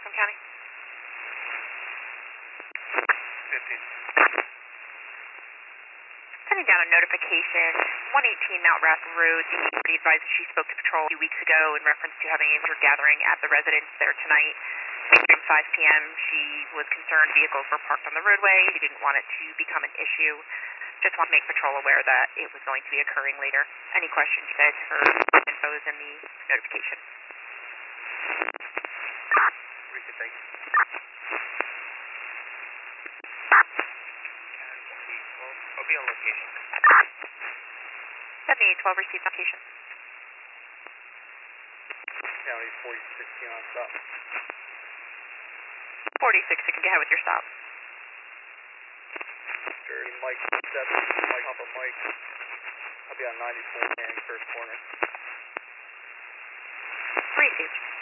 Rockland County? 15. Sending down a notification, 118 Mount Rath Road. The deputy advised that she spoke to patrol a few weeks ago in reference to having a major gathering at the residence there tonight. During 5 p.m., she was concerned vehicles were parked on the roadway. She didn't want it to become an issue. Just want to make patrol aware that it was going to be occurring later. Any questions, you guys? Her info is in the notification. Rika, thank you. I'll be on location. 7812 received location. County 4016 on stop. 46, you can get ahead with your stop. Dirty Mike 7, Mike Papa Mike. I'll be on 94 and first corner. Received.